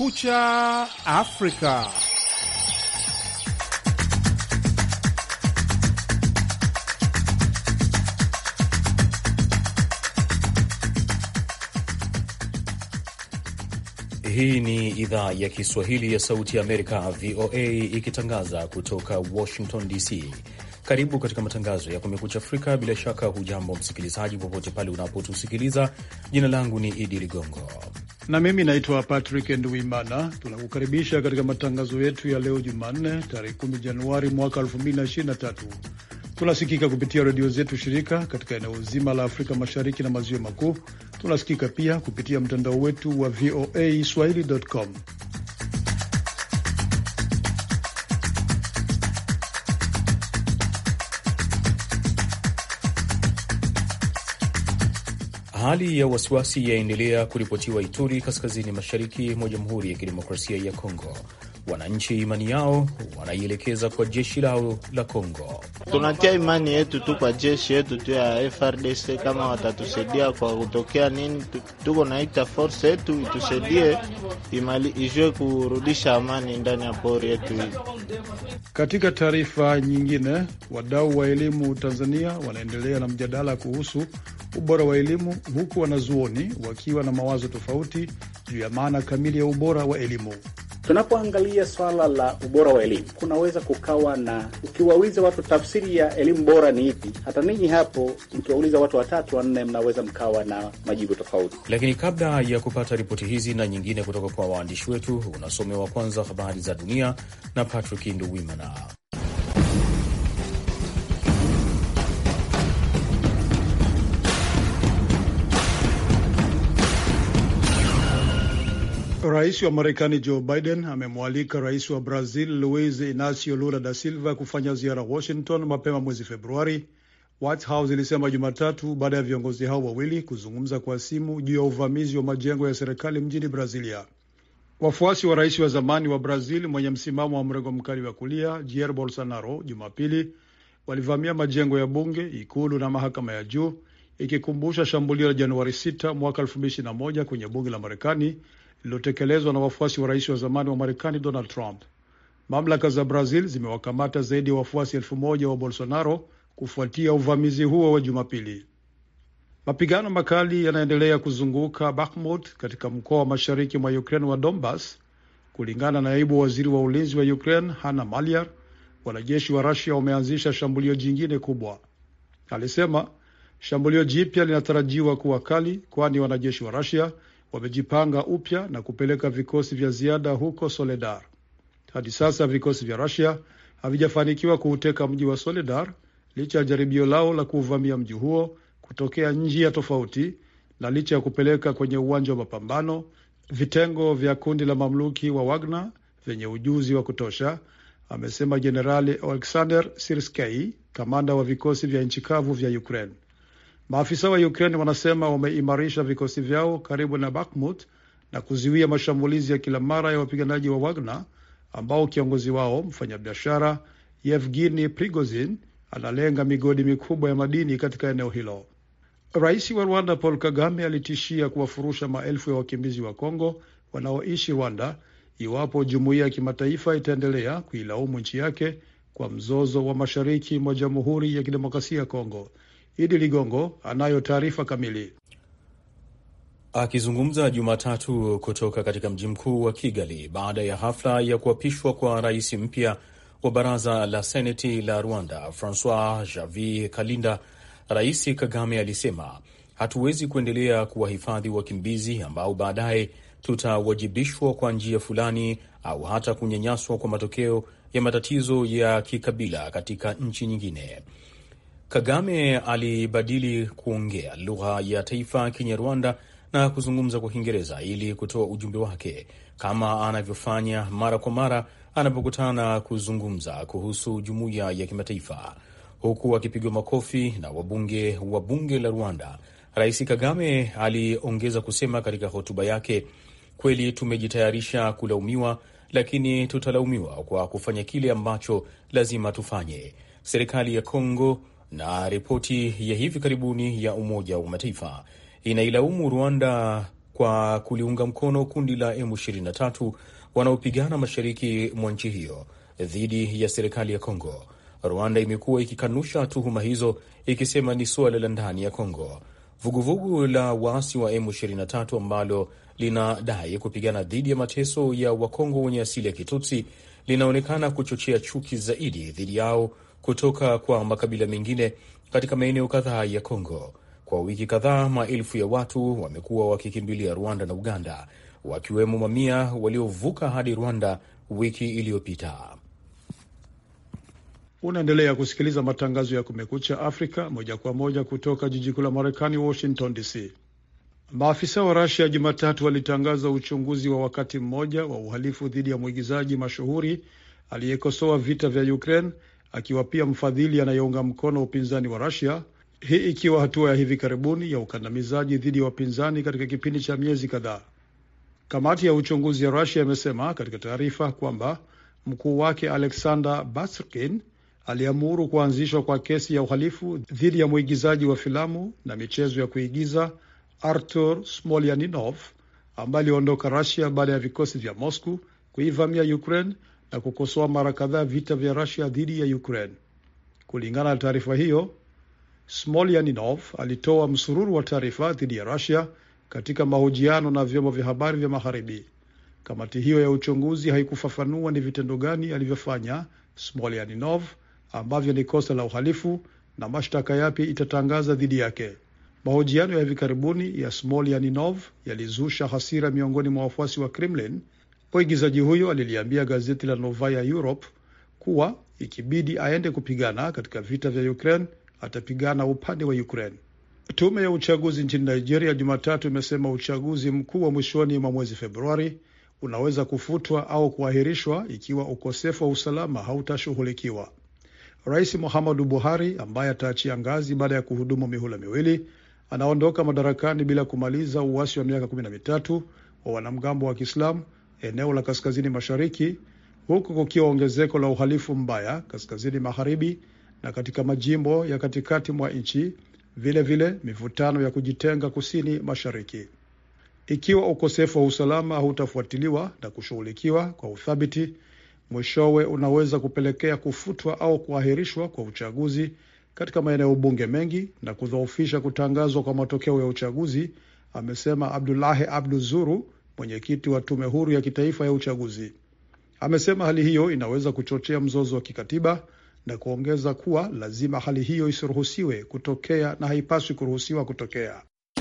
Kumekucha Afrika. Hii ni idhaa ya Kiswahili ya Sauti ya Amerika, VOA, ikitangaza kutoka Washington DC. Karibu katika matangazo ya Kumekucha Afrika. Bila shaka hujambo msikilizaji, popote pale unapotusikiliza. Jina langu ni Idi Ligongo na mimi naitwa Patrick Nduimana. Tunakukaribisha katika matangazo yetu ya leo Jumanne, tarehe 10 Januari mwaka 2023. Tunasikika kupitia redio zetu shirika katika eneo zima la Afrika Mashariki na Maziwa Makuu. Tunasikika pia kupitia mtandao wetu wa VOA Swahili.com. Hali ya wasiwasi yaendelea kuripotiwa Ituri, kaskazini mashariki mwa Jamhuri ya Kidemokrasia ya Kongo. Wananchi imani yao wanaielekeza kwa jeshi lao la Kongo. Tunatia imani yetu tu kwa jeshi yetu tu ya FRDC, kama watatusaidia kwa kutokea nini, tuko naita force yetu itusaidie ijue kurudisha amani ndani ya pori yetu hii. Katika taarifa nyingine, wadau wa elimu Tanzania wanaendelea na mjadala kuhusu ubora wa elimu, huku wanazuoni wakiwa na mawazo tofauti juu ya maana kamili ya ubora wa elimu. Tunapoangalia swala la ubora wa elimu, kunaweza kukawa na, ukiwauliza watu tafsiri ya elimu bora ni ipi, hata ninyi hapo mkiwauliza watu 3 4 mnaweza mkawa na majibu tofauti. Lakini kabla ya kupata ripoti hizi na nyingine kutoka kwa waandishi wetu, unasomewa kwanza habari za dunia na Patrick Nduwimana. Rais wa Marekani Joe Biden amemwalika rais wa Brazil Luiz Inacio Lula da Silva kufanya ziara Washington mapema mwezi Februari, White House ilisema Jumatatu, baada ya viongozi hao wawili kuzungumza kwa simu juu ya uvamizi wa majengo ya serikali mjini Brazilia. Wafuasi wa rais wa zamani wa Brazil mwenye msimamo wa mrengo mkali wa kulia Jair Bolsonaro Jumapili walivamia majengo ya bunge, ikulu na mahakama ya juu, ikikumbusha shambulio la Januari 6 mwaka 2021 kwenye bunge la Marekani lililotekelezwa na wafuasi wa rais wa zamani wa Marekani Donald Trump. Mamlaka za Brazil zimewakamata zaidi ya wafuasi 1,000 wa Bolsonaro kufuatia uvamizi huo wa Jumapili. Mapigano makali yanaendelea kuzunguka Bakhmut katika mkoa wa mashariki mwa Ukraine wa Donbas. Kulingana na naibu waziri wa ulinzi wa Ukraine Hanna Maliar, wanajeshi wa Russia wameanzisha shambulio jingine kubwa. Alisema shambulio jipya linatarajiwa kuwa kali, kwani wanajeshi wa Russia wamejipanga upya na kupeleka vikosi vya ziada huko Soledar. Hadi sasa vikosi vya Russia havijafanikiwa kuuteka mji wa Soledar licha ya jaribio lao la kuvamia mji huo kutokea njia tofauti, na licha ya kupeleka kwenye uwanja wa mapambano vitengo vya kundi la mamluki wa Wagner vyenye ujuzi wa kutosha, amesema Jenerali Alexander Sirskyi, kamanda wa vikosi vya nchi kavu vya Ukraine. Maafisa wa Ukraine wanasema wameimarisha vikosi vyao karibu na Bakhmut na kuziwia mashambulizi ya kila mara ya wapiganaji wa Wagner, ambao kiongozi wao mfanyabiashara Yevgeny Prigozhin analenga migodi mikubwa ya madini katika eneo hilo. Rais wa Rwanda Paul Kagame alitishia kuwafurusha maelfu ya wakimbizi wa Kongo wanaoishi Rwanda iwapo jumuiya ya kimataifa itaendelea kuilaumu nchi yake kwa mzozo wa mashariki mwa Jamhuri ya Kidemokrasia ya Kongo. Idi Ligongo anayo taarifa kamili. Akizungumza Jumatatu kutoka katika mji mkuu wa Kigali baada ya hafla ya kuapishwa kwa rais mpya wa baraza la seneti la Rwanda, Francois Javier Kalinda, Rais Kagame alisema, hatuwezi kuendelea kuwahifadhi wakimbizi ambao baadaye tutawajibishwa kwa njia fulani au hata kunyanyaswa kwa matokeo ya matatizo ya kikabila katika nchi nyingine. Kagame alibadili kuongea lugha ya taifa Kinyarwanda na kuzungumza kwa Kiingereza ili kutoa ujumbe wake, kama anavyofanya mara kwa mara anapokutana kuzungumza kuhusu jumuiya ya kimataifa. Huku akipigwa makofi na wabunge wa bunge la Rwanda, Rais Kagame aliongeza kusema katika hotuba yake, kweli tumejitayarisha kulaumiwa, lakini tutalaumiwa kwa kufanya kile ambacho lazima tufanye. Serikali ya Kongo na ripoti ya hivi karibuni ya Umoja wa Mataifa inailaumu Rwanda kwa kuliunga mkono kundi la M23 wanaopigana mashariki mwa nchi hiyo dhidi ya serikali ya Kongo. Rwanda imekuwa ikikanusha tuhuma hizo, ikisema ni suala la ndani ya Kongo. Vuguvugu la waasi wa M23 ambalo linadai kupigana dhidi ya mateso ya Wakongo wenye asili ya Kitutsi linaonekana kuchochea chuki zaidi dhidi yao kutoka kwa makabila mengine katika maeneo kadhaa ya Kongo. Kwa wiki kadhaa, maelfu ya watu wamekuwa wakikimbilia Rwanda na Uganda, wakiwemo mamia waliovuka hadi Rwanda wiki iliyopita. Unaendelea kusikiliza matangazo ya Kumekucha Afrika moja kwa moja kutoka jiji kuu la Marekani, Washington DC. Maafisa wa Russia Jumatatu walitangaza uchunguzi wa wakati mmoja wa uhalifu dhidi ya mwigizaji mashuhuri aliyekosoa vita vya Ukraine, akiwa pia mfadhili anayeunga mkono upinzani wa Russia, hii ikiwa hatua ya hivi karibuni ya ukandamizaji dhidi ya wapinzani katika kipindi cha miezi kadhaa. Kamati ya uchunguzi ya Russia imesema katika taarifa kwamba mkuu wake Alexander Basrkin aliamuru kuanzishwa kwa kesi ya uhalifu dhidi ya mwigizaji wa filamu na michezo ya kuigiza Artur Smolyaninov ambaye aliondoka Russia baada ya vikosi vya Moscow kuivamia Ukraine na kukosoa mara kadhaa vita vya Russia dhidi ya Ukraine. Kulingana na taarifa hiyo, Smolyaninov alitoa msururu wa taarifa dhidi ya Russia katika mahojiano na vyombo vya habari vya Magharibi. Kamati hiyo ya uchunguzi haikufafanua ni vitendo gani alivyofanya Smolyaninov ambavyo ni kosa la uhalifu na mashtaka yapi itatangaza dhidi yake. Mahojiano ya hivi karibuni ya Smolyaninov yalizusha hasira miongoni mwa wafuasi wa Kremlin. Mwigizaji huyo aliliambia gazeti la Novaya Europe kuwa ikibidi aende kupigana katika vita vya Ukraine, atapigana upande wa Ukraine. Tume ya uchaguzi nchini Nigeria Jumatatu imesema uchaguzi mkuu wa mwishoni mwa mwezi Februari unaweza kufutwa au kuahirishwa ikiwa ukosefu wa usalama hautashughulikiwa. Rais Muhammadu Buhari, ambaye ataachia ngazi baada ya kuhudumu mihula miwili, anaondoka madarakani bila kumaliza uasi wa miaka 13 wa wanamgambo wa Kiislamu eneo la kaskazini mashariki, huku kukiwa ongezeko la uhalifu mbaya kaskazini magharibi na katika majimbo ya katikati mwa nchi, vile mivutano ya kujitenga kusini mashariki. Ikiwa ukosefu wa usalama hautafuatiliwa na kushughulikiwa kwa uthabiti, mwishowe unaweza kupelekea kufutwa au kuahirishwa kwa uchaguzi katika maeneo bunge mengi na kudhoofisha kutangazwa kwa matokeo ya uchaguzi, amesema Abdullahi Abduzuru, mwenyekiti wa tume huru ya kitaifa ya uchaguzi. Amesema hali hiyo inaweza kuchochea mzozo wa kikatiba na kuongeza kuwa lazima hali hiyo isiruhusiwe kutokea na haipaswi kuruhusiwa kutokea.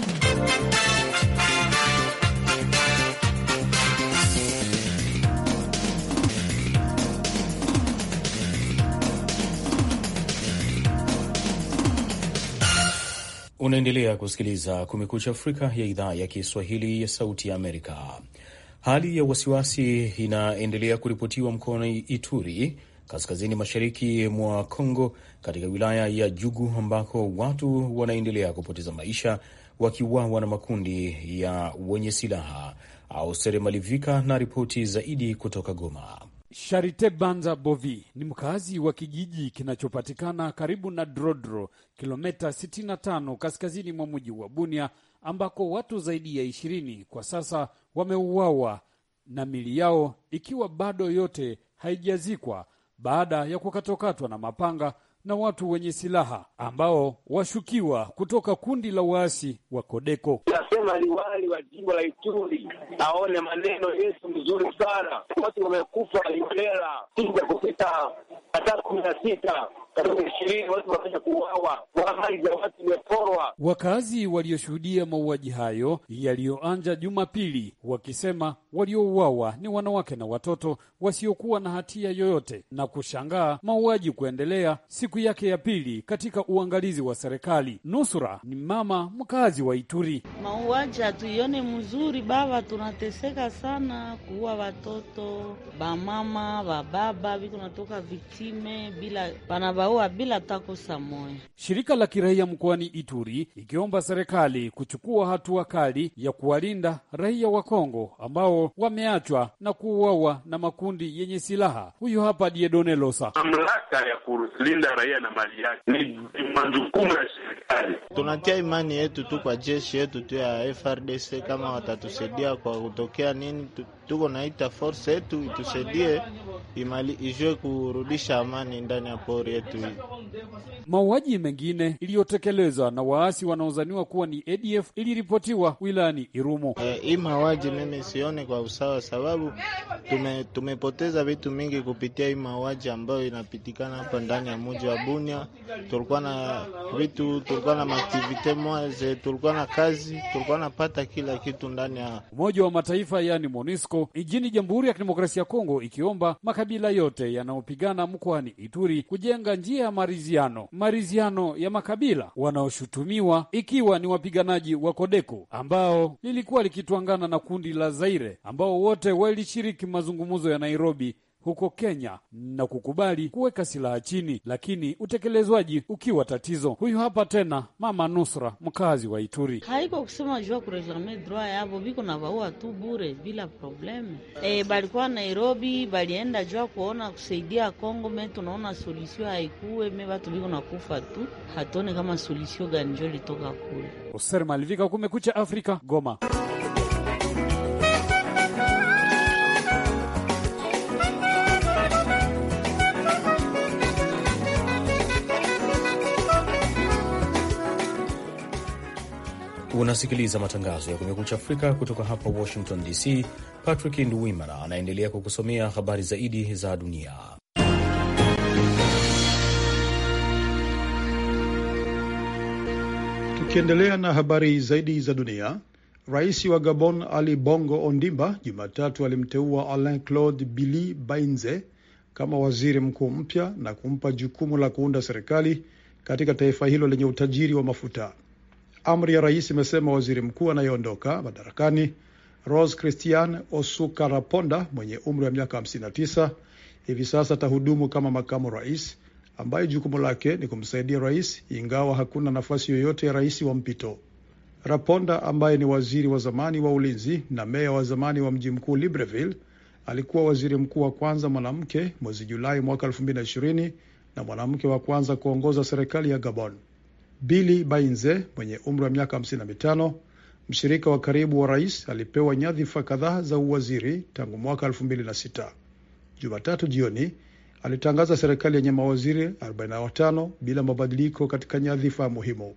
Unaendelea kusikiliza Kumekucha Afrika ya idhaa ya Kiswahili ya Sauti ya Amerika. Hali ya wasiwasi inaendelea kuripotiwa mkoani Ituri, kaskazini mashariki mwa Kongo, katika wilaya ya Jugu, ambako watu wanaendelea kupoteza maisha wakiuawa na makundi ya wenye silaha. Austere Malivika na ripoti zaidi kutoka Goma. Charite Banza Bovi ni mkazi wa kijiji kinachopatikana karibu na Drodro, kilomita 65 kaskazini mwa mji wa Bunia, ambako watu zaidi ya 20 kwa sasa wameuawa na mili yao ikiwa bado yote haijazikwa baada ya kukatokatwa na mapanga na watu wenye silaha ambao washukiwa kutoka kundi la waasi wa Kodeko. Nasema liwali wa jimbo la Ituri aone maneno yetu mzuri sana. Watu wamekufa Ilela tinga kupita hata 16 karibu 20 watu wamesha kuuawa, mali za watu zimeporwa. Wakazi walioshuhudia mauaji hayo yaliyoanza Jumapili wakisema waliouawa ni wanawake na watoto wasiokuwa na hatia yoyote, na kushangaa mauaji kuendelea siku yake ya pili katika uangalizi wa serikali. Nusura ni mama mkazi wa Ituri. Mauaji hatuione mzuri baba, tunateseka sana kuua watoto, bamama, bababa, biko natoka viktime bila baua bila takosa moyo. Shirika la kiraia mkoani Ituri ikiomba serikali kuchukua hatua kali ya kuwalinda raia wa Kongo ambao wameachwa na kuuawa na makundi yenye silaha. Huyu hapa Diedone Losa. Mamlaka ya kulinda raia na mali yake ni majukumu ya serikali. Tunatia imani yetu tu kwa jeshi yetu tu ya FRDC, kama watatusaidia kwa kutokea nini, tuko naita force yetu itusaidie ijue kurudisha amani ndani ya pori yetu hii. Mauaji mengine iliyotekelezwa na waasi wanaozaniwa kuwa ni ADF iliripotiwa wilayani Irumu. Hii mauaji mimi sione kwa usawa, sababu tumepoteza vitu mingi kupitia hii mauaji ambayo inapitikana hapa ndani ya mji wa Bunia. Tulikuwa na vitu, tulikuwa na activite moja, tulikuwa na kazi, tulikuwa napata kila kitu ndani ya Umoja wa Mataifa yani MONUSCO nchini Jamhuri ya Kidemokrasia ya Kongo, ikiomba makabila yote yanayopigana mkoani Ituri kujenga njia ya maridhiano ya makabila wanaoshutumiwa ikiwa ni wapiganaji wa Kodeko ambao lilikuwa likitwangana na kundi la Zaire ambao wote walishiriki mazungumzo ya Nairobi huko Kenya na kukubali kuweka silaha chini, lakini utekelezwaji ukiwa tatizo. Huyu hapa tena Mama Nusra, mkazi wa Ituri. Haiko kusema jua kureclame droit yabo, biko na baua tu bure bila probleme. Balikuwa Nairobi, balienda jua kuona kusaidia Kongo, tunaona solution haikuwe, watu biko na kufa tu. Hatone kama solution gani ndio litoka kule. Oser Malivika, Kumekucha Afrika, Goma. Unasikiliza matangazo ya Kumekucha Afrika kutoka hapa Washington DC. Patrick Nduwimana anaendelea kukusomea habari zaidi za dunia. Tukiendelea na habari zaidi za dunia, Rais wa Gabon Ali Bongo Ondimba Jumatatu alimteua Alain Claude Billy Bainze kama waziri mkuu mpya na kumpa jukumu la kuunda serikali katika taifa hilo lenye utajiri wa mafuta. Amri ya rais imesema waziri mkuu anayeondoka madarakani Rose Christian Osukaraponda mwenye umri wa miaka 59 hivi sasa atahudumu kama makamu rais, ambaye jukumu lake ni kumsaidia rais ingawa hakuna nafasi yoyote ya rais wa mpito. Raponda ambaye ni waziri wa zamani wa ulinzi na meya wa zamani wa mji mkuu Libreville alikuwa waziri mkuu wa kwanza mwanamke mwezi Julai mwaka 2020 na mwanamke wa kwanza kuongoza serikali ya Gabon. Billy Bainze mwenye umri wa miaka 55, mshirika wa karibu wa rais, alipewa nyadhifa kadhaa za uwaziri tangu mwaka 2006. Jumatatu jioni alitangaza serikali yenye mawaziri 45 bila mabadiliko katika nyadhifa muhimu.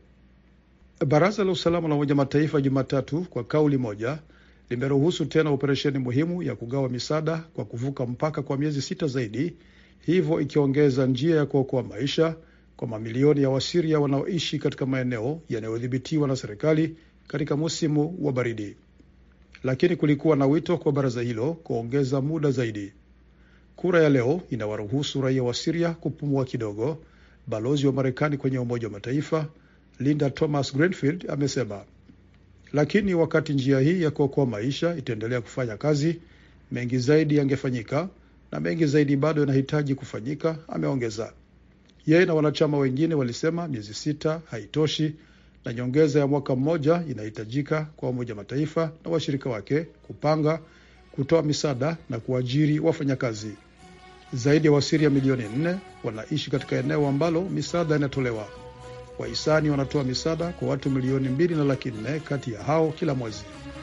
Baraza la usalama la Umoja wa Mataifa Jumatatu kwa kauli moja limeruhusu tena operesheni muhimu ya kugawa misaada kwa kuvuka mpaka kwa miezi 6 zaidi, hivyo ikiongeza njia ya kuokoa maisha kwa mamilioni ya Wasiria wanaoishi katika maeneo yanayodhibitiwa na serikali katika musimu wa baridi. Lakini kulikuwa na wito kwa baraza hilo kuongeza muda zaidi. Kura ya leo inawaruhusu raia wa Syria kupumua kidogo, balozi wa Marekani kwenye Umoja wa Mataifa Linda Thomas Greenfield amesema. Lakini wakati njia hii ya kuokoa maisha itaendelea kufanya kazi, mengi zaidi yangefanyika na mengi zaidi bado yanahitaji kufanyika, ameongeza. Yeye na wanachama wengine walisema miezi 6 haitoshi na nyongeza ya mwaka mmoja inahitajika kwa Umoja wa Mataifa na washirika wake kupanga, kutoa misaada na kuajiri wafanyakazi. Zaidi ya Wasiria milioni 4 wanaishi katika eneo ambalo misaada inatolewa. Wahisani wanatoa misaada kwa watu milioni 2.4 kati ya hao kila mwezi.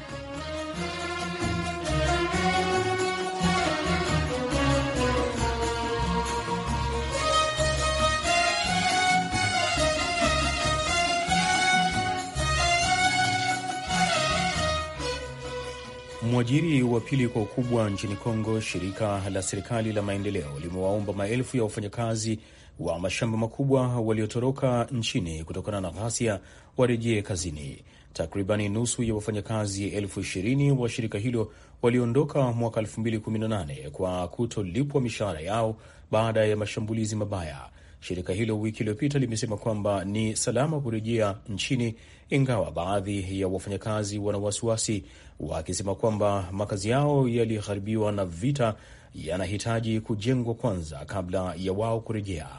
Mwajiri wa pili kwa ukubwa nchini Kongo, shirika la serikali la maendeleo limewaomba maelfu ya wafanyakazi wa mashamba makubwa waliotoroka nchini kutokana na ghasia warejee kazini. Takribani nusu ya wafanyakazi 20,000 wa shirika hilo waliondoka mwaka 2018 kwa kutolipwa mishahara yao baada ya mashambulizi mabaya. Shirika hilo wiki iliyopita limesema kwamba ni salama kurejea nchini, ingawa baadhi ya wafanyakazi wana wasiwasi, wakisema kwamba makazi yao yaliharibiwa na vita yanahitaji kujengwa kwanza kabla ya wao kurejea.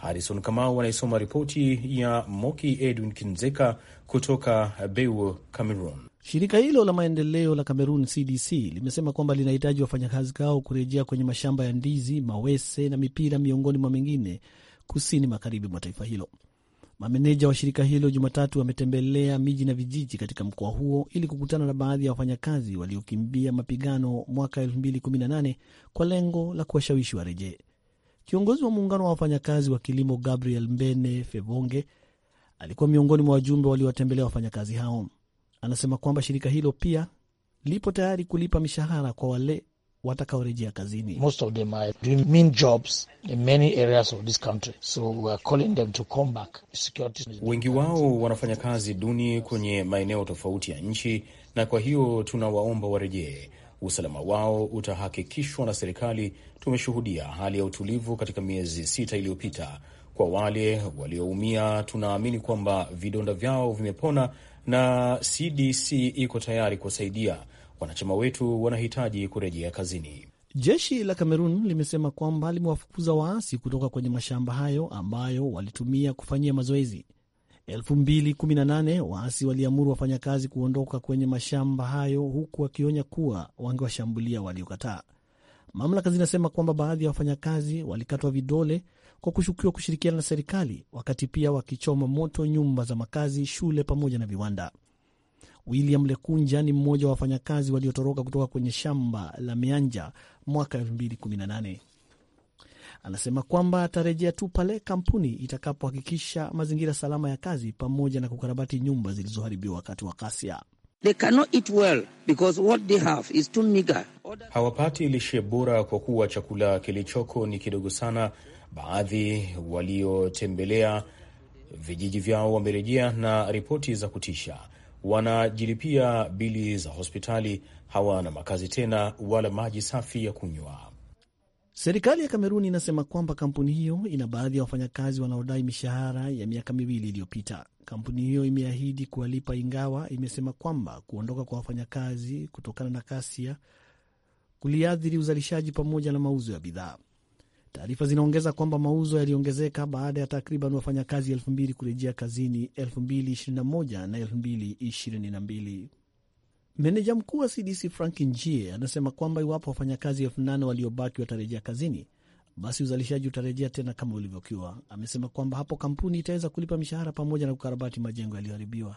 Harrison Kamau anaisoma ripoti ya Moki Edwin Kinzeka kutoka Bewu, Cameroon. Shirika hilo la maendeleo la Cameroon CDC limesema kwamba linahitaji wafanyakazi hao kurejea kwenye mashamba ya ndizi, mawese na mipira miongoni mwa mengine kusini magharibi mwa taifa hilo. Mameneja wa shirika hilo Jumatatu wametembelea miji na vijiji katika mkoa huo ili kukutana na baadhi ya wafanyakazi waliokimbia mapigano mwaka 2018 kwa lengo la kuwashawishi warejee. Kiongozi wa muungano wa wafanyakazi wa kilimo Gabriel Mbene Fevonge alikuwa miongoni mwa wajumbe waliowatembelea wafanyakazi hao. Anasema kwamba shirika hilo pia lipo tayari kulipa mishahara kwa wale watakaorejea kazini. Most of them are doing mean jobs in many areas of this country, so we are calling them to come back. Wengi wao wanafanya kazi duni kwenye maeneo tofauti ya nchi, na kwa hiyo tunawaomba warejee. Usalama wao utahakikishwa na serikali. Tumeshuhudia hali ya utulivu katika miezi 6 iliyopita. Kwa wale walioumia, tunaamini kwamba vidonda vyao vimepona na CDC iko tayari kusaidia. Wanachama wetu wanahitaji kurejea kazini. Jeshi la Cameroon limesema kwamba limewafukuza waasi kutoka kwenye mashamba hayo ambayo walitumia kufanyia mazoezi. 2018 waasi waliamuru wafanyakazi kuondoka kwenye mashamba hayo, huku wakionya kuwa wangewashambulia waliokataa. Mamlaka zinasema kwamba baadhi ya wafanyakazi walikatwa vidole kwa kushukiwa kushirikiana na serikali, wakati pia wakichoma moto nyumba za makazi, shule pamoja na viwanda. William Lekunja ni mmoja wa wafanyakazi waliotoroka kutoka kwenye shamba la Mianja mwaka 2018. Anasema kwamba atarejea tu pale kampuni itakapohakikisha mazingira salama ya kazi pamoja na kukarabati nyumba zilizoharibiwa wakati wa ghasia. They cannot eat well because what they have is too meager. Hawapati lishe bora kwa kuwa chakula kilichoko ni kidogo sana. Baadhi waliotembelea vijiji vyao wamerejea na ripoti za kutisha. Wanajilipia bili za hospitali, hawana makazi tena wala maji safi ya kunywa. Serikali ya Kameruni inasema kwamba kampuni hiyo ina baadhi ya wafanyakazi wanaodai mishahara ya miaka 2 iliyopita. Kampuni hiyo imeahidi kuwalipa, ingawa imesema kwamba kuondoka kwa wafanyakazi kutokana na ghasia kuliathiri uzalishaji pamoja na mauzo ya bidhaa. Taarifa zinaongeza kwamba mauzo yaliongezeka baada ya takriban wafanyakazi 2,000 kurejea kazini 2021 na 2022. Meneja mkuu wa CDC Frank Njie anasema kwamba iwapo wafanyakazi 8,000 waliobaki watarejea kazini, basi uzalishaji utarejea tena kama ulivyokuwa. Amesema kwamba hapo kampuni itaweza kulipa mishahara pamoja na kukarabati majengo yaliyoharibiwa.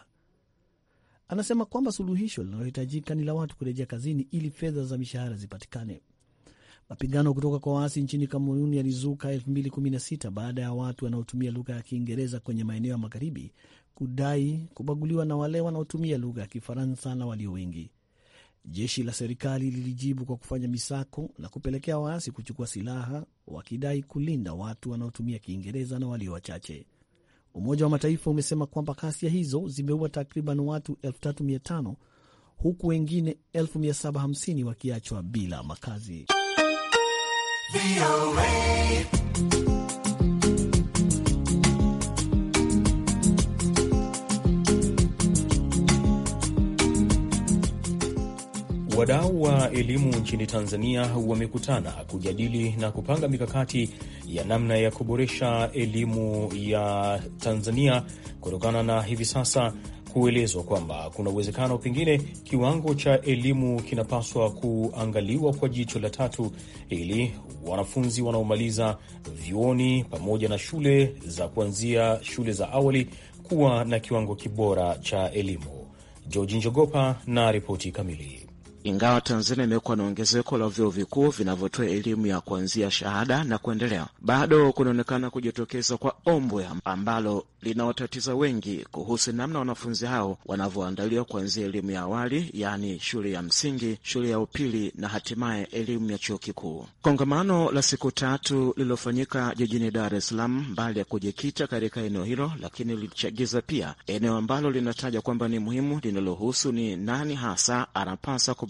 Anasema kwamba suluhisho linalohitajika ni la watu kurejea kazini ili fedha za mishahara zipatikane. Mapigano kutoka kwa waasi nchini Kamerun yalizuka 2016 baada ya watu wanaotumia lugha ya Kiingereza kwenye maeneo ya magharibi kudai kubaguliwa na wale wanaotumia lugha ya Kifaransa na walio wengi. Jeshi la serikali lilijibu kwa kufanya misako na kupelekea waasi kuchukua silaha, wakidai kulinda watu wanaotumia Kiingereza na walio wachache. Umoja wa Mataifa umesema kwamba ghasia hizo zimeua takriban watu 3,500 huku wengine 750,000 wakiachwa bila makazi. Wadau wa elimu nchini Tanzania wamekutana kujadili na kupanga mikakati ya namna ya kuboresha elimu ya Tanzania kutokana na hivi sasa kuelezwa kwamba kuna uwezekano pengine kiwango cha elimu kinapaswa kuangaliwa kwa jicho la tatu ili wanafunzi wanaomaliza vyuoni pamoja na shule za kuanzia shule za awali kuwa na kiwango kibora cha elimu. George Njogopa na ripoti kamili. Ingawa Tanzania imekuwa na ongezeko la vyuo vikuu vinavyotoa elimu ya kuanzia shahada na kuendelea, bado kunaonekana kujitokeza kwa ombwe ambalo linawatatiza wengi kuhusu namna wanafunzi hao wanavyoandaliwa kuanzia elimu ya awali, yaani shule ya msingi, shule ya upili na hatimaye elimu ya chuo kikuu. Kongamano la siku 3 lililofanyika jijini Dar es Salaam, mbali ya kujikita katika eneo hilo, lakini lilichagiza pia eneo ambalo linataja kwamba ni muhimu linalohusu ni nani hasa anapaswa kubeba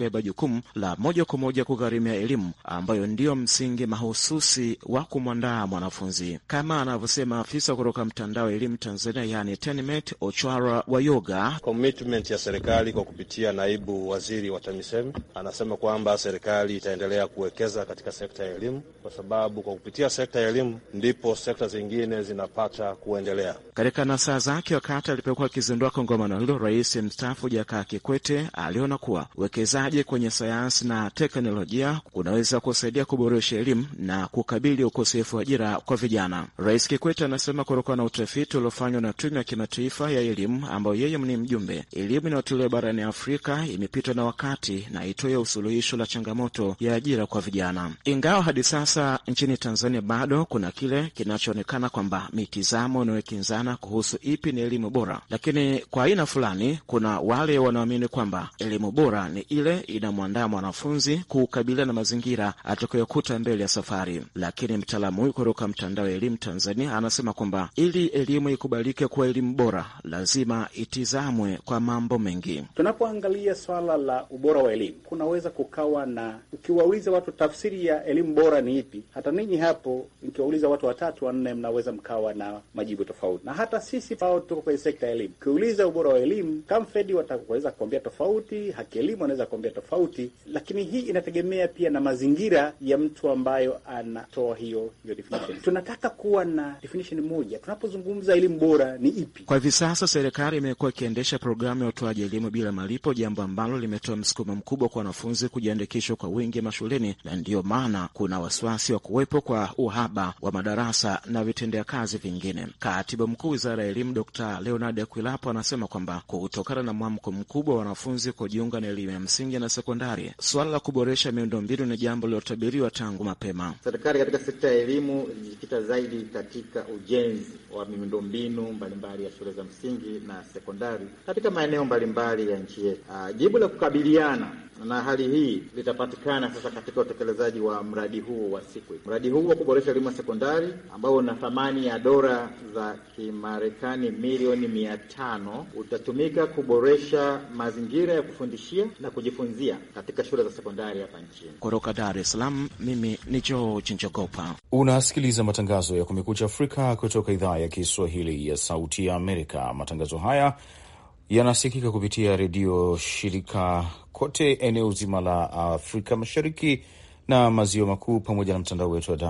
kubeba jukumu la moja kwa moja kugharimia elimu ambayo ndiyo msingi mahususi wa kumwandaa mwanafunzi, kama anavyosema afisa kutoka mtandao wa elimu Tanzania, yani TENMET, Ochwara wa Yoga. Commitment ya serikali kwa kupitia naibu waziri wa TAMISEMI anasema kwamba serikali itaendelea kuwekeza katika sekta ya elimu, kwa sababu kwa kupitia sekta ya elimu ndipo sekta zingine zinapata kuendelea. Katika nasaa zake wakati alipokuwa akizindua kongamano hilo, Rais mstaafu Jakaya Kikwete aliona kuwa uwekezaji kwenye sayansi na teknolojia kunaweza kusaidia kuboresha elimu na kukabili ukosefu wa ajira kwa vijana. Rais Kikwete anasema kutokana na utafiti uliofanywa na Tume ya Kimataifa ya Elimu ambayo yeye ni mjumbe, elimu inayotolewa barani Afrika imepitwa na wakati na itoe usuluhisho la changamoto ya ajira kwa vijana. Ingawa hadi sasa nchini Tanzania bado kuna kile kinachoonekana kwamba mitizamo inayokinzana kuhusu ipi ni elimu bora, lakini kwa aina fulani kuna wale wanaoamini kwamba elimu bora ni ile inamwandaa mwanafunzi kukabiliana na mazingira atakayokuta mbele ya safari. Lakini mtaalamu huyu kutoka mtandao wa elimu Tanzania anasema kwamba ili elimu ikubalike kuwa elimu bora lazima itizamwe kwa mambo mengi. Tunapoangalia swala la ubora wa elimu, kunaweza kukawa na, ukiwauliza watu tafsiri ya elimu bora ni ipi, hata ninyi hapo nikiwauliza watu 3 4 mnaweza mkawa na majibu tofauti. Na hata sisi pao tuko kwenye sekta ya elimu, ukiuliza ubora wa elimu, Kamfedi wataweza kuambia tofauti, Haki Elimu anaweza kuambia tofauti, lakini hii inategemea pia na mazingira ya mtu ambayo anatoa hiyo definition. Tunataka kuwa na definition moja tunapozungumza elimu bora ni ipi. Kwa hivi sasa serikali imekuwa ikiendesha programu ya utoaji elimu bila malipo, jambo ambalo limetoa msukumo mkubwa kwa wanafunzi kujiandikishwa kwa wingi mashuleni, na ndiyo maana kuna wasiwasi wa kuwepo kwa uhaba wa madarasa na vitendea kazi vingine. Katibu Mkuu Wizara ya Elimu Dr. Leonard Akwilapo anasema kwamba kutokana na mwamko mkubwa wa wanafunzi kujiunga na elimu ya msingi na sekondari, swala la kuboresha miundombinu ni jambo lilotabiriwa tangu mapema. Serikali katika sekta ya elimu ilijikita zaidi katika ujenzi wa miundombinu mbalimbali ya shule za msingi na sekondari katika maeneo mbalimbali ya nchi yetu. Jibu la kukabiliana na hali hii litapatikana sasa katika utekelezaji wa mradi huu wa SEQUIP. Mradi huu wa kuboresha elimu ya sekondari ambao una thamani ya dola za Kimarekani milioni 500 utatumika kuboresha mazingira ya kufundishia na kujifunzia katika shule za sekondari hapa nchini. Kutoka Dar es Salaam, mimi ni George Njogopa. Unasikiliza matangazo ya Kumekucha Afrika kutoka idhaa ya Kiswahili ya Sauti ya Amerika. Matangazo haya yanasikika kupitia redio shirika kote eneo zima la Afrika Mashariki na Maziwa Makuu, pamoja na mtandao wetu wa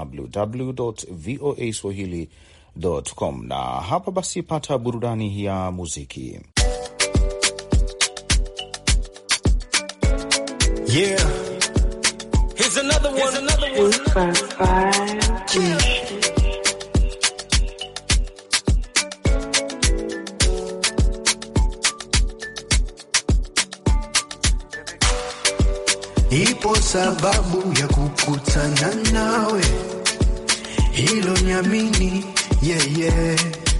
www.voaswahili.com. Na hapa basi pata burudani ya muziki. Yeah. Here's another one. Ipo sababu ya kukutana nawe, hilo niamini, yeah.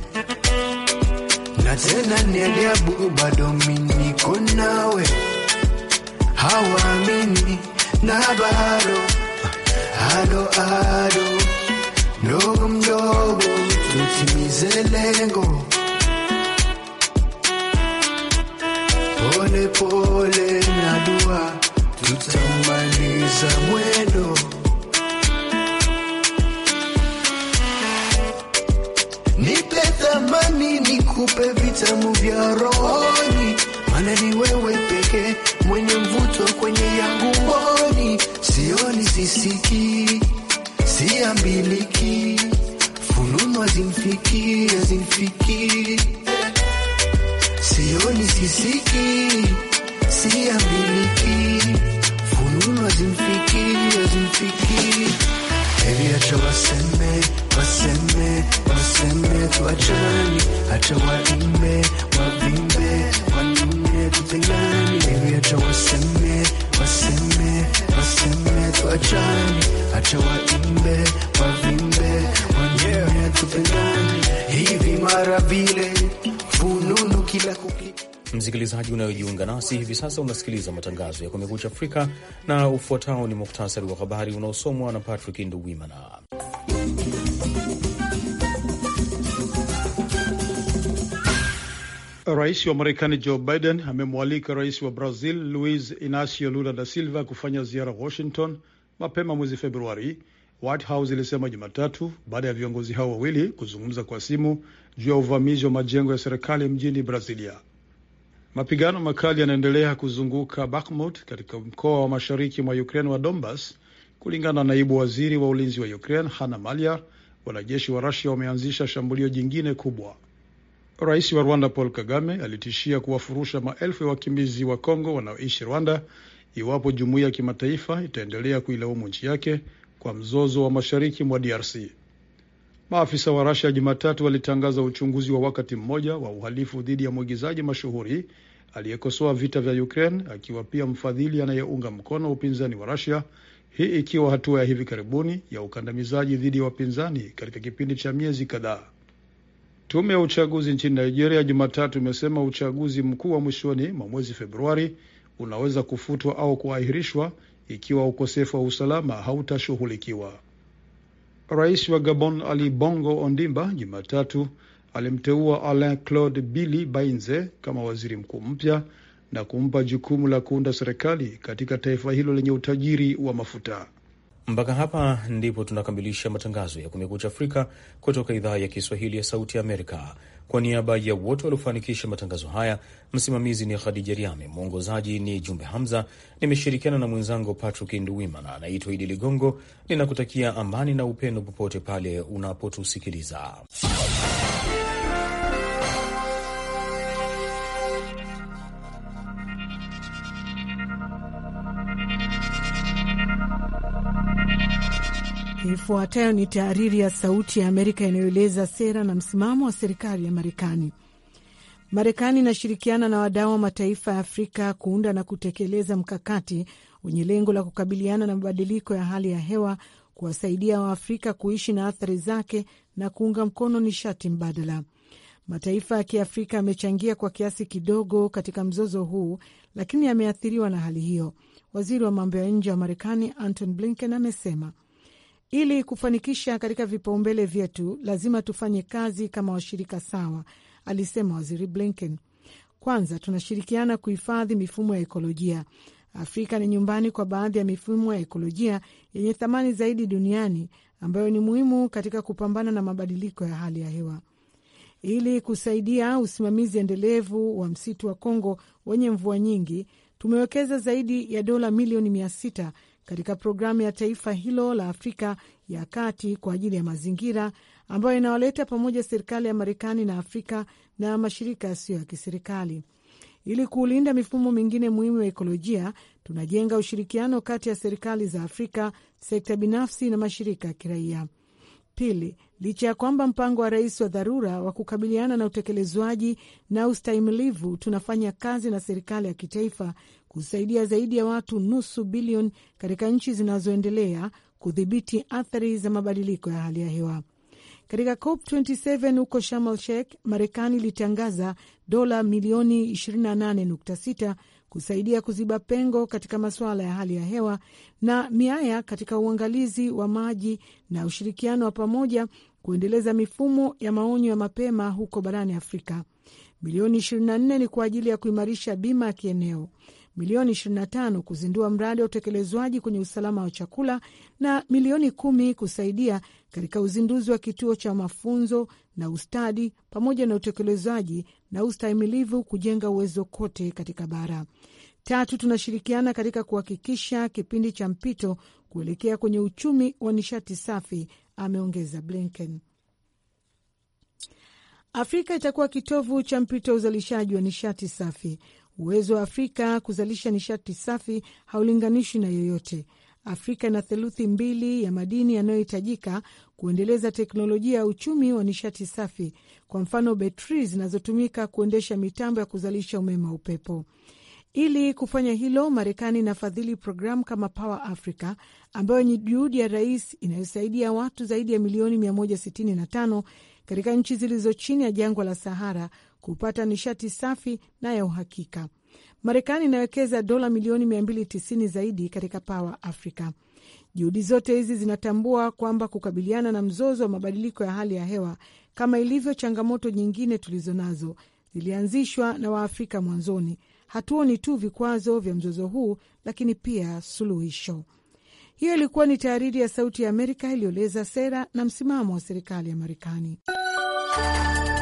Na tena ni ajabu bado mimi niko nawe, hawaamini na bado ado ndogo mdogo tutimize lengo, pole pole na dua tutamaliza mwendo. Nipe thamani nikupe vitamu vya rohoni, maana ni wewe pekee mwenye mvuto kwenye yangu mboni. Sioni sisiki, siambiliki, fununu hazimfiki. Sioni sisiki, siambiliki, fununu hazimfiki. Baby acha waseme tuachani, acha waimbe wavimbe wanune tutengani. Baby acha waseme tuachani, acha waimbe wavimbe wanune tutengani. Hivi mara vile fununu kila kuki. Msikilizaji unayojiunga nasi hivi sasa, unasikiliza matangazo ya Kumekucha Afrika na ufuatao ni muhtasari wa habari unaosomwa na Patrick Nduwimana. Rais wa Marekani Joe Biden amemwalika rais wa Brazil Luiz Inacio Lula da Silva kufanya ziara Washington mapema mwezi Februari, White House ilisema Jumatatu, baada ya viongozi hao wawili kuzungumza kwa simu juu ya uvamizi wa majengo ya serikali mjini Brazilia. Mapigano makali yanaendelea kuzunguka Bakhmut katika mkoa wa mashariki mwa Ukraine wa Donbas. Kulingana na naibu waziri wa ulinzi wa Ukraine Hanna Maliar, wanajeshi wa Russia wameanzisha shambulio jingine kubwa. Rais wa Rwanda Paul Kagame alitishia kuwafurusha maelfu ya wakimbizi wa Kongo wanaoishi Rwanda iwapo jumuiya ya kimataifa itaendelea kuilaumu nchi yake kwa mzozo wa mashariki mwa DRC. Maafisa wa Russia Jumatatu walitangaza uchunguzi wa wakati mmoja wa uhalifu dhidi ya mwigizaji mashuhuri aliyekosoa vita vya Ukraine, akiwa pia mfadhili anayeunga mkono upinzani wa Russia, hii ikiwa hatua ya hivi karibuni ya ukandamizaji dhidi ya wapinzani katika kipindi cha miezi kadhaa. Tume ya uchaguzi nchini Nigeria Jumatatu imesema uchaguzi mkuu wa mwishoni mwa mwezi Februari unaweza kufutwa au kuahirishwa ikiwa ukosefu wa usalama hautashughulikiwa. Rais wa Gabon Ali Bongo Ondimba Jumatatu alimteua Alain Claude Billy Bainze kama waziri mkuu mpya na kumpa jukumu la kuunda serikali katika taifa hilo lenye utajiri wa mafuta. Mpaka hapa ndipo tunakamilisha matangazo ya Kumekucha Afrika kutoka idhaa ya Kiswahili ya Sauti ya Amerika. Kwa niaba ya wote waliofanikisha matangazo haya, msimamizi ni Khadija Riame, mwongozaji ni Jumbe Hamza, nimeshirikiana na mwenzangu Patrick Nduwimana. Naitwa Idi Ligongo, ninakutakia amani na upendo popote pale unapotusikiliza. Ifuatayo ni tahariri ya Sauti ya Amerika inayoeleza sera na msimamo wa serikali ya Marekani. Marekani inashirikiana na wadau wa mataifa ya Afrika kuunda na kutekeleza mkakati wenye lengo la kukabiliana na mabadiliko ya hali ya hewa, kuwasaidia Waafrika kuishi na athari zake na kuunga mkono nishati mbadala. Mataifa ya Kiafrika yamechangia kwa kiasi kidogo katika mzozo huu, lakini yameathiriwa na hali hiyo. Waziri wa mambo ya nje wa Marekani Anton Blinken amesema, ili kufanikisha katika vipaumbele vyetu, lazima tufanye kazi kama washirika sawa, alisema Waziri Blinken. Kwanza, tunashirikiana kuhifadhi mifumo ya ekolojia. Afrika ni nyumbani kwa baadhi ya mifumo ya ekolojia yenye thamani zaidi duniani, ambayo ni muhimu katika kupambana na mabadiliko ya hali ya hewa. Ili kusaidia usimamizi endelevu wa msitu wa Kongo wenye mvua nyingi, tumewekeza zaidi ya dola milioni 600 katika programu ya taifa hilo la Afrika ya Kati kwa ajili ya mazingira, ambayo inawaleta pamoja serikali ya Marekani na Afrika na mashirika yasiyo ya kiserikali. Ili kuulinda mifumo mingine muhimu ya ekolojia, tunajenga ushirikiano kati ya serikali za Afrika, sekta binafsi na mashirika ya kiraia. Pili, licha ya kwamba mpango wa rais wa dharura wa kukabiliana na utekelezwaji na ustahimilivu, tunafanya kazi na serikali ya kitaifa kusaidia zaidi ya watu nusu bilioni katika nchi zinazoendelea kudhibiti athari za mabadiliko ya hali ya hewa. Katika COP27 huko Sharm el Sheikh, Marekani ilitangaza dola milioni 28.6 kusaidia kuziba pengo katika masuala ya hali ya hewa na miaya katika uangalizi wa maji na ushirikiano wa pamoja kuendeleza mifumo ya maonyo ya mapema huko barani Afrika. Milioni 24 ni kwa ajili ya kuimarisha bima ya kieneo, milioni 25 kuzindua mradi wa utekelezwaji kwenye usalama wa chakula na milioni 10 kusaidia katika uzinduzi wa kituo cha mafunzo na ustadi pamoja na utekelezwaji na ustahimilivu kujenga uwezo kote katika bara. Tatu, tunashirikiana katika kuhakikisha kipindi cha mpito kuelekea kwenye uchumi wa nishati safi, ameongeza Blinken. Afrika itakuwa kitovu cha mpito wa uzalishaji wa nishati safi. Uwezo wa Afrika kuzalisha nishati safi haulinganishwi na yoyote. Afrika ina theluthi 2 ya madini yanayohitajika kuendeleza teknolojia ya uchumi wa nishati safi, kwa mfano betri zinazotumika kuendesha mitambo ya kuzalisha umeme wa upepo. Ili kufanya hilo, Marekani inafadhili programu kama Power Africa, ambayo ni juhudi ya rais inayosaidia watu zaidi ya milioni 165 katika nchi zilizo chini ya jangwa la Sahara kupata nishati safi na ya uhakika. Marekani inawekeza dola milioni 290 zaidi katika Power Africa. Juhudi zote hizi zinatambua kwamba kukabiliana na mzozo wa mabadiliko ya hali ya hewa, kama ilivyo changamoto nyingine tulizo nazo, zilianzishwa na Waafrika mwanzoni. Hatuoni tu vikwazo vya mzozo huu, lakini pia suluhisho. Hiyo ilikuwa ni tahariri ya Sauti ya Amerika iliyoeleza sera na msimamo wa serikali ya Marekani.